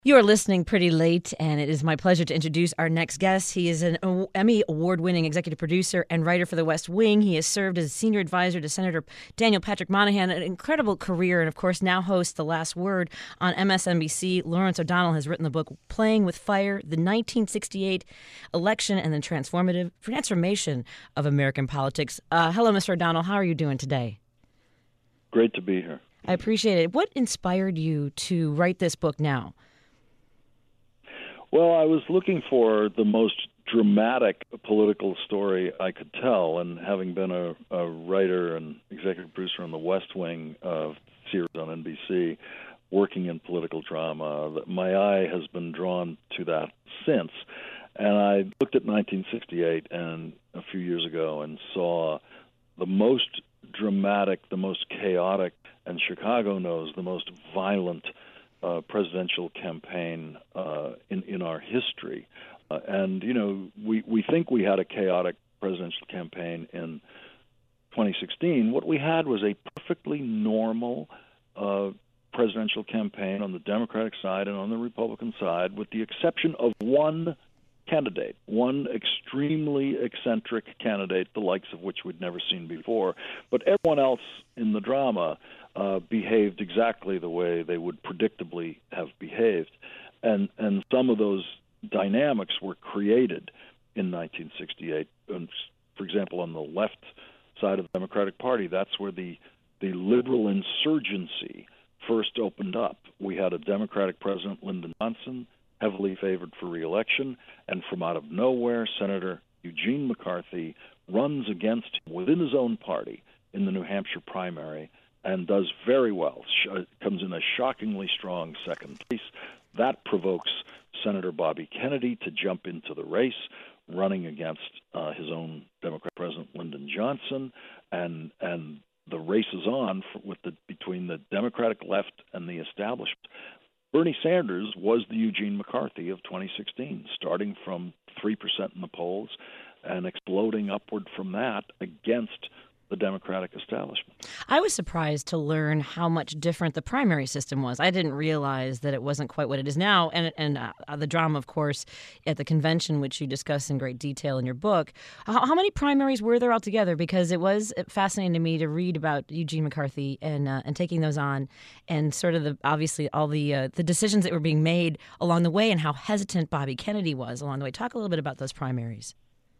You are listening pretty late, and it is my pleasure to introduce our next guest. He is an Emmy award-winning executive producer and writer for The West Wing. He has served as a senior advisor to Senator Daniel Patrick Moynihan, an incredible career, and of course now hosts The Last Word on MSNBC. Lawrence O'Donnell has written the book Playing with Fire, the 1968 Election and the Transformation of American Politics. Hello, Mr. O'Donnell. How are you doing today? Great to be here. I appreciate it. What inspired you to write this book now? Well, I was looking for the most dramatic political story I could tell, and having been a writer and executive producer on The West Wing of series on NBC, working in political drama, my eye has been drawn to that since. And I looked at 1968 and a few years ago and saw the most dramatic, the most chaotic, and Chicago knows the most violent presidential campaign in our history. And, you know, we think we had a chaotic presidential campaign in 2016. What we had was a perfectly normal presidential campaign on the Democratic side and on the Republican side, with the exception of one candidate, one extremely eccentric candidate, the likes of which we'd never seen before. But everyone else in the drama behaved exactly the way they would predictably have behaved. And some of those dynamics were created in 1968. And, for example, on the left side of the Democratic Party, that's where the liberal insurgency first opened up. We had a Democratic President, Lyndon Johnson, heavily favored for re-election, and from out of nowhere, Senator Eugene McCarthy runs against him within his own party in the New Hampshire primary and does very well, comes in a shockingly strong second place. That provokes Senator Bobby Kennedy to jump into the race, running against his own Democratic President Lyndon Johnson, and the race is on between the Democratic left and the establishment. Bernie Sanders was the Eugene McCarthy of 2016, starting from 3% in the polls and exploding upward from that against the Democratic establishment. I was surprised to learn how much different the primary system was. I didn't realize that it wasn't quite what it is now. And the drama, of course, at the convention, which you discuss in great detail in your book. How many primaries were there altogether? Because it was fascinating to me to read about Eugene McCarthy and taking those on, and sort of obviously all the decisions that were being made along the way, and how hesitant Bobby Kennedy was along the way. Talk a little bit about those primaries.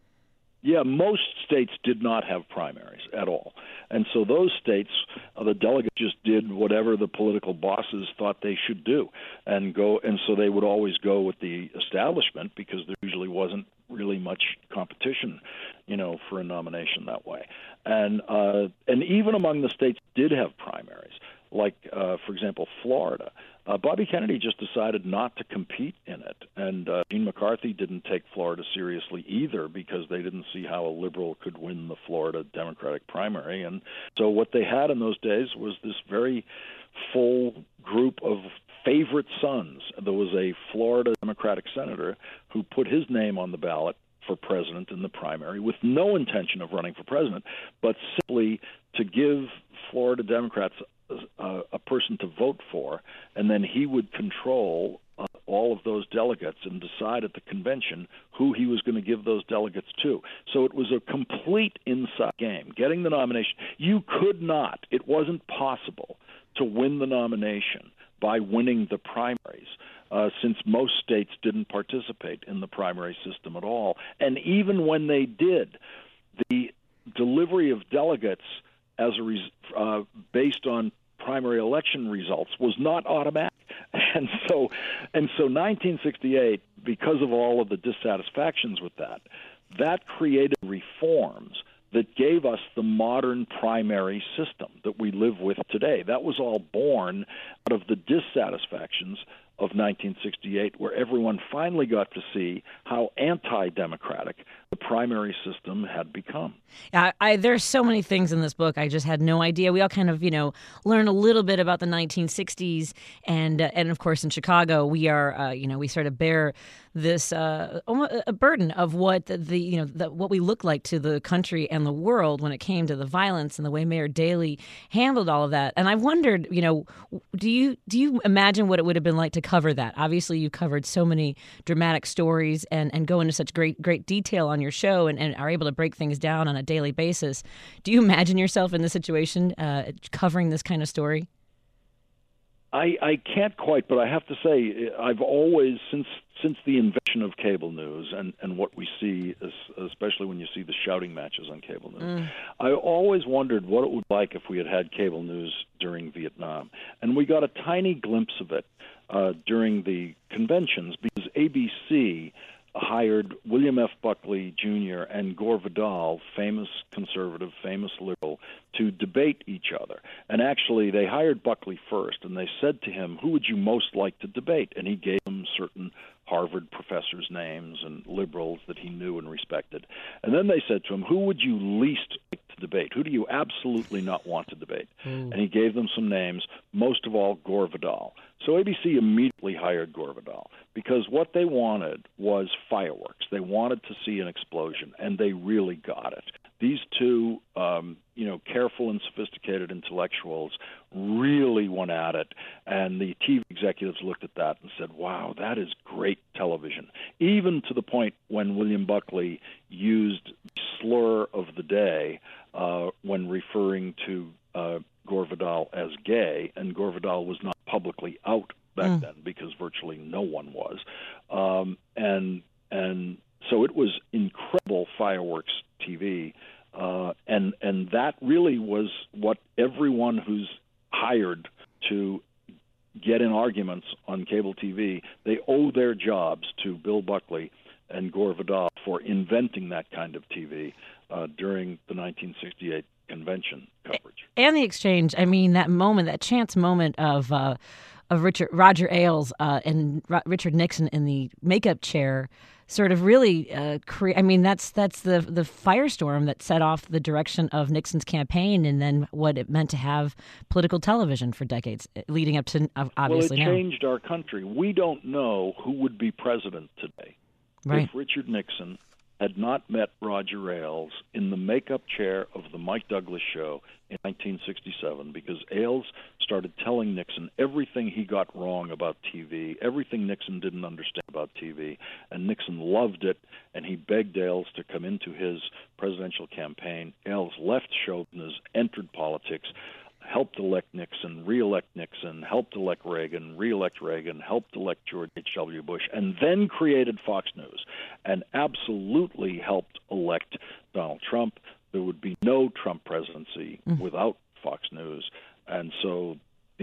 Yeah, most states did not have primaries at all. And so those states, the delegates just did whatever the political bosses thought they should do and so they would always go with the establishment because there usually wasn't really much competition, for a nomination that way. And even among the states that did have primaries, like, for example, Florida, Bobby Kennedy just decided not to compete in it. And Gene McCarthy didn't take Florida seriously either because they didn't see how a liberal could win the Florida Democratic primary. And so what they had in those days was this very full group of favorite sons. There was a Florida Democratic senator who put his name on the ballot for president in the primary with no intention of running for president, but simply to give Florida Democrats a person to vote for, and then he would control all of those delegates and decide at the convention who he was going to give those delegates to. So it was a complete inside game. Getting the nomination, it wasn't possible to win the nomination by winning the primaries, since most states didn't participate in the primary system at all. And even when they did, the delivery of delegates based on primary election results was not automatic. And so 1968, because of all of the dissatisfactions with that created reforms that gave us the modern primary system that we live with today. That was all born out of the dissatisfactions of 1968, where everyone finally got to see how anti-democratic the primary system had become. There's so many things in this book I just had no idea. We all kind of, learn a little bit about the 1960s, and of course in Chicago we are, we sort of bear this a burden of what what we look like to the country and the world when it came to the violence and the way Mayor Daley handled all of that. And I wondered, do you imagine what it would have been like to cover that? Obviously, you covered so many dramatic stories and go into such great detail on your show and are able to break things down on a daily basis. Do you imagine yourself in this situation, covering this kind of story? I can't quite, but I have to say I've always, since the invention of cable news and what we see, especially when you see the shouting matches on cable news, I always wondered what it would be like if we had had cable news during Vietnam. And we got a tiny glimpse of it during the conventions because ABC hired William F. Buckley Jr. and Gore Vidal, famous conservative, famous liberal, to debate each other. And actually, they hired Buckley first, and they said to him, who would you most like to debate? And he gave them certain Harvard professors' names and liberals that he knew and respected. And then they said to him, who would you least like to debate? Who do you absolutely not want to debate? And he gave them some names, most of all Gore Vidal. So ABC immediately hired Gore Vidal because what they wanted was fireworks. They wanted to see an explosion, and they really got it. These two, careful and sophisticated intellectuals really went at it, and the TV executives looked at that and said, wow, that is great television, even to the point when William Buckley used the slur of the day when referring to Gore Vidal as gay, and Gore Vidal was not publicly out back then because virtually no one was. And so it was incredible fireworks TV, and that really was what everyone who's hired to get in arguments on cable TV, they owe their jobs to Bill Buckley and Gore Vidal for inventing that kind of TV during the 1968 convention coverage. And the exchange, that moment, that chance moment of Roger Ailes and Richard Nixon in the makeup chair sort of really that's the firestorm that set off the direction of Nixon's campaign and then what it meant to have political television for decades leading up to obviously now. Well, it changed our country. We don't know who would be president today if Richard Nixon had not met Roger Ailes in the makeup chair of the Mike Douglas show in 1967 because Ailes started telling Nixon everything he got wrong about TV, everything Nixon didn't understand about TV, and Nixon loved it, and he begged Ailes to come into his presidential campaign. Ailes left show business, entered politics, helped elect Nixon, re-elect Nixon, helped elect Reagan, re-elect Reagan, helped elect George H.W. Bush, and then created Fox News, and absolutely helped elect Donald Trump. There would be no Trump presidency without Fox News. And so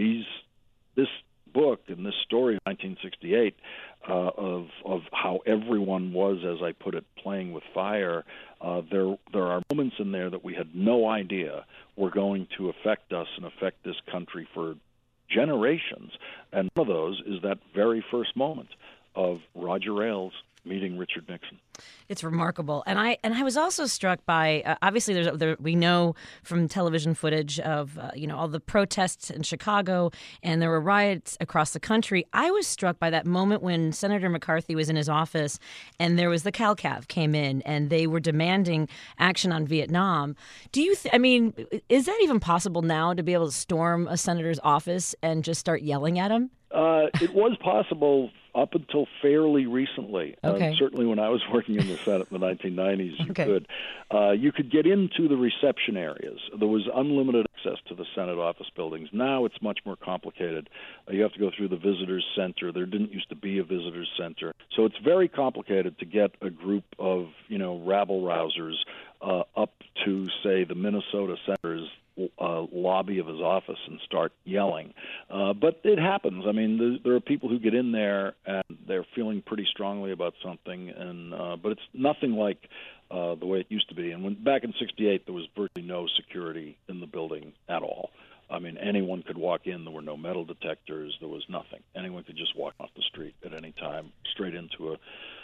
this book and this story in 1968 of how everyone was, as I put it, playing with fire, there are moments in there that we had no idea were going to affect us and affect this country for generations. And one of those is that very first moment of Roger Ailes meeting Richard Nixon. It's remarkable, and I was also struck by obviously we know from television footage of all the protests in Chicago, and there were riots across the country. I was struck by that moment when Senator McCarthy was in his office, and there was the CalCav came in, and they were demanding action on Vietnam. Do you? Is that even possible now to be able to storm a senator's office and just start yelling at him? It was possible up until fairly recently. Okay. Certainly when I was working in the Senate in the 1990s, you Okay. could. You could get into the reception areas. There was unlimited access to the Senate office buildings. Now it's much more complicated. You have to go through the visitors center. There didn't used to be a visitors center. So it's very complicated to get a group of, rabble-rousers up to, say, the Minnesota Senator's lobby of his office and start yelling. But it happens. There are people who get in there and they're feeling pretty strongly about something, but it's nothing like the way it used to be. And back in '68, there was virtually no security in the building at all. Anyone could walk in. There were no metal detectors. There was nothing. Anyone could just walk off the street at any time, straight into a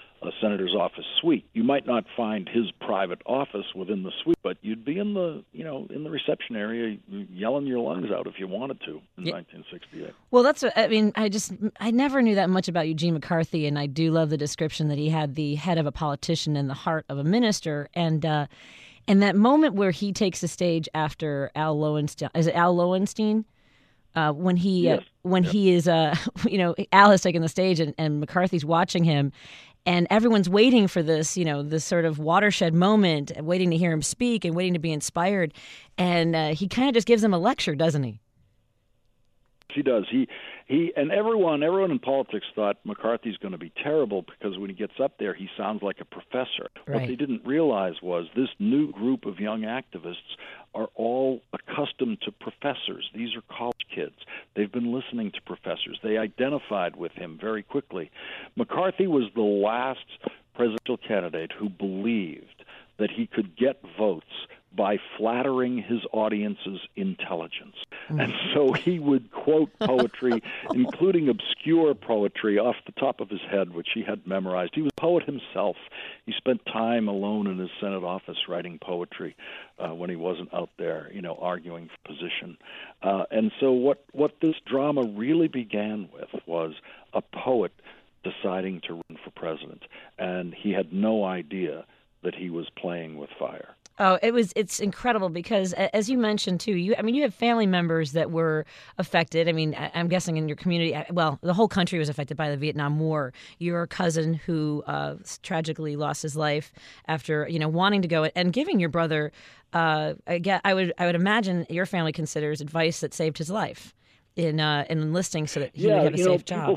senator's office suite. You might not find his private office within the suite, but you'd be in the reception area yelling your lungs out if you wanted to in 1968. Well, that's what, I mean, I never knew that much about Eugene McCarthy, and I do love the description that he had the head of a politician and the heart of a minister. And that moment where he takes the stage after Al Lowenstein, is it Al Lowenstein? When he is, Al has taken the stage and McCarthy's watching him, and everyone's waiting for this, this sort of watershed moment, waiting to hear him speak and waiting to be inspired. And he kind of just gives them a lecture, doesn't he? He does. He and everyone in politics thought McCarthy's going to be terrible because when he gets up there, he sounds like a professor. Right. What they didn't realize was this new group of young activists are all accustomed to professors. These are college kids. They've been listening to professors. They identified with him very quickly. McCarthy was the last presidential candidate who believed that he could get votes by flattering his audience's intelligence. And so he would quote poetry, including obscure poetry off the top of his head, which he had memorized. He was a poet himself. He spent time alone in his Senate office writing poetry when he wasn't out there, arguing for position. And so what this drama really began with was a poet deciding to run for president, and he had no idea that he was playing with fire. Oh, it's incredible because, as you mentioned, too, you have family members that were affected. I mean, I'm guessing in your community, well, the whole country was affected by the Vietnam War. Your cousin who tragically lost his life after, wanting to go and giving your brother, I would imagine your family considers advice that saved his life in enlisting so that he would have a safe job.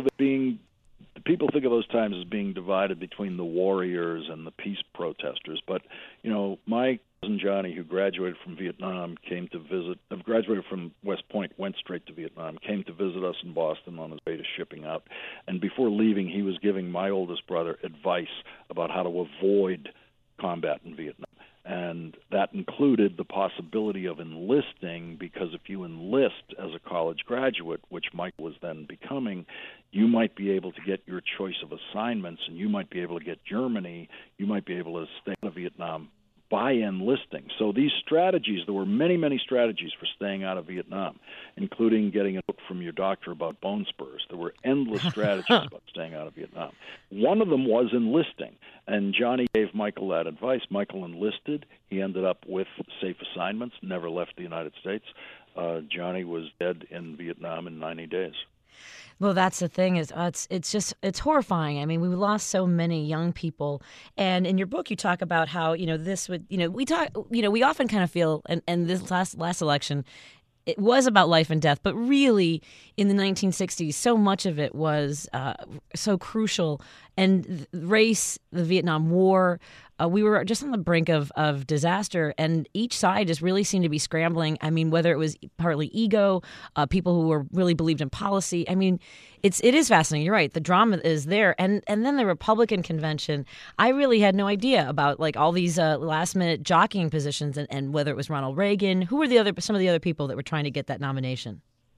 People think of those times as being divided between the warriors and the peace protesters. But, my cousin Johnny, who graduated from Vietnam, graduated from West Point, went straight to Vietnam, came to visit us in Boston on his way to shipping out. And before leaving, he was giving my oldest brother advice about how to avoid combat in Vietnam. And that included the possibility of enlisting, because if you enlist as a college graduate, which Mike was then becoming, you might be able to get your choice of assignments, and you might be able to get Germany, you might be able to stay out of Vietnam by enlisting. So these strategies, there were many, many strategies for staying out of Vietnam, including getting a note from your doctor about bone spurs. There were endless strategies about staying out of Vietnam. One of them was enlisting, and Johnny gave Michael that advice. Michael enlisted. He ended up with safe assignments, never left the United States. Johnny was dead in Vietnam in 90 days. Well, that's the thing is it's horrifying. I mean, we lost so many young people, and in your book you talk about how this would we often kind of feel and this last election, it was about life and death, but really in the 1960s, so much of it was so crucial. And race, the Vietnam War, we were just on the brink of disaster, and each side just really seemed to be scrambling. I mean, whether it was partly ego, people who were really believed in policy. I mean, it is fascinating. You're right. The drama is there. And then the Republican convention, I really had no idea about like all these last minute jockeying positions and whether it was Ronald Reagan. Who were some of the other people that were trying to get that nomination?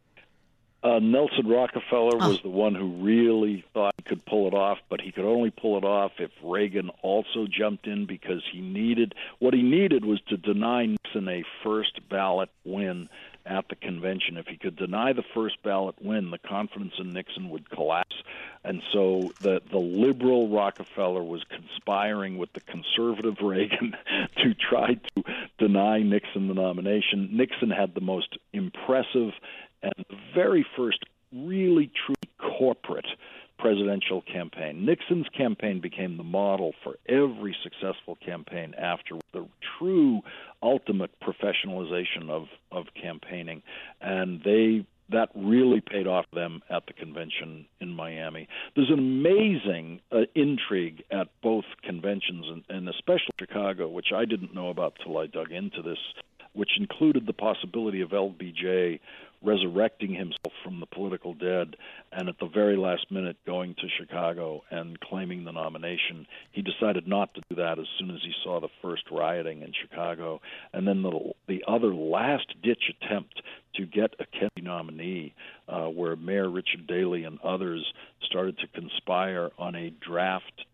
Nelson Rockefeller was the one who really thought he could pull it off, but he could only pull it off if Reagan also jumped in, because what he needed was to deny Nixon a first ballot win at the convention. If he could deny the first ballot win, the confidence in Nixon would collapse. And so the liberal Rockefeller was conspiring with the conservative Reagan to try to deny Nixon the nomination. Nixon had the most impressive and the very first really truly corporate presidential campaign. Nixon's campaign became the model for every successful campaign after, the true ultimate professionalization of campaigning. And that really paid off them at the convention in Miami. There's an amazing intrigue at both conventions, and especially Chicago, which I didn't know about till I dug into this, which included the possibility of LBJ resurrecting himself from the political dead, and at the very last minute going to Chicago and claiming the nomination. He decided not to do that as soon as he saw the first rioting in Chicago. And then the other last-ditch attempt to get a Kennedy nominee, where Mayor Richard Daley and others started to conspire on a draft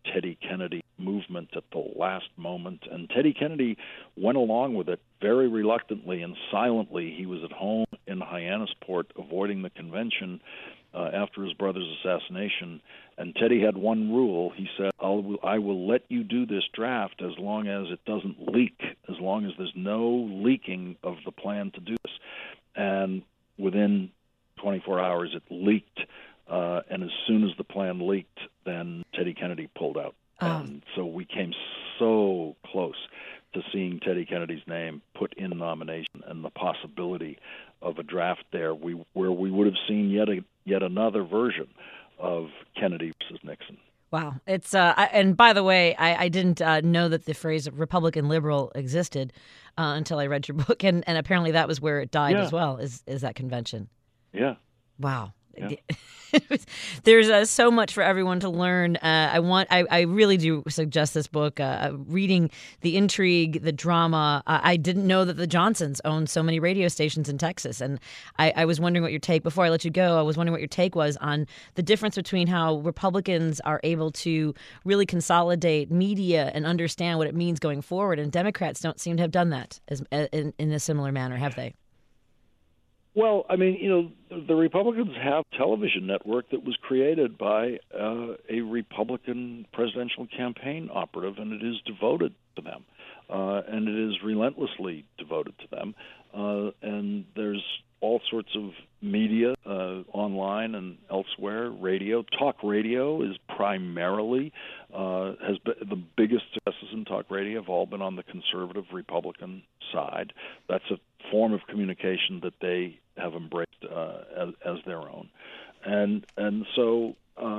Teddy Kennedy movement at the last moment. And Teddy Kennedy went along with it very reluctantly and silently. He was at home in Hyannisport avoiding the convention after his brother's assassination. And Teddy had one rule. He said, I will let you do this draft as long as it doesn't leak, as long as there's no leaking of the plan to do this. And within 24 hours, it leaked. And as soon as the plan leaked, then Teddy Kennedy pulled out. And so we came so close to seeing Teddy Kennedy's name put in nomination and the possibility of a draft there where we would have seen yet another version of Kennedy versus Nixon. Wow. It's and by the way, I didn't know that the phrase Republican liberal existed until I read your book, and apparently that was where it died as well, is that convention. Yeah. Wow. Yeah. There's so much for everyone to learn. I really do suggest this book. Reading the intrigue, the drama. I didn't know that the Johnsons owned so many radio stations in Texas, and I was wondering what your take. Before I let you go, I was wondering what your take was on the difference between how Republicans are able to really consolidate media and understand what it means going forward, and Democrats don't seem to have done that in a similar manner, have they? Well, I mean, the Republicans have a television network that was created by a Republican presidential campaign operative, and it is devoted to them, and it is relentlessly devoted to them. And there's all sorts of media online and elsewhere. Radio, talk radio is primarily has been the biggest successes in talk radio have all been on the conservative Republican side. That's a form of communication that they have embraced as their own, and so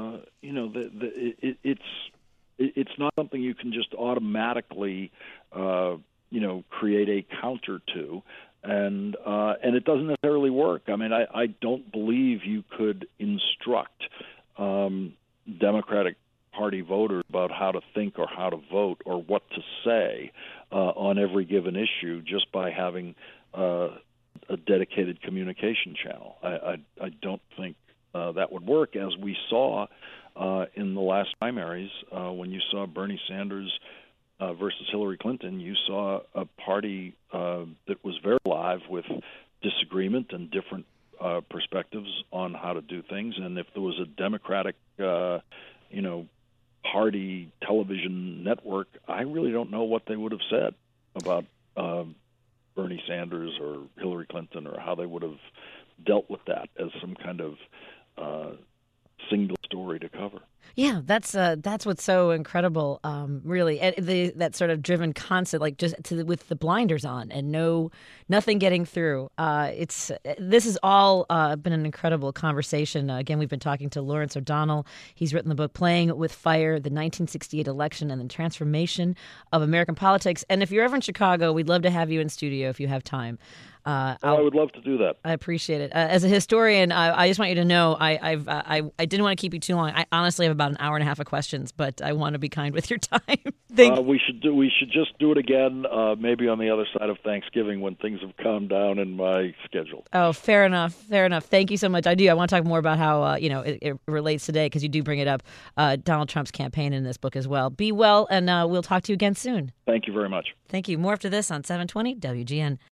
it's not something you can just automatically create a counter to. And it doesn't necessarily work. I mean, I don't believe you could instruct Democratic Party voters about how to think or how to vote or what to say on every given issue just by having a dedicated communication channel. I don't think that would work, as we saw in the last primaries when you saw Bernie Sanders versus Hillary Clinton. You saw a party that was very alive with disagreement and different perspectives on how to do things. And if there was a Democratic, party television network, I really don't know what they would have said about Bernie Sanders or Hillary Clinton, or how they would have dealt with that as some kind of single story to cover. Yeah, that's what's so incredible, really. That sort of driven concept, like with the blinders on and nothing getting through. This has all been an incredible conversation. Again, we've been talking to Lawrence O'Donnell. He's written the book "Playing with Fire: The 1968 Election and the Transformation of American Politics." And if you're ever in Chicago, we'd love to have you in studio if you have time. I would love to do that. I appreciate it. As a historian, I just want you to know I didn't want to keep you too long. I honestly have about an hour and a half of questions, but I want to be kind with your time. We should just do it again, maybe on the other side of Thanksgiving when things have calmed down in my schedule. Oh, fair enough. Thank you so much. I want to talk more about how it relates today, because you do bring it up, Donald Trump's campaign in this book as well. Be well, and we'll talk to you again soon. Thank you very much. Thank you. More after this on 720 WGN.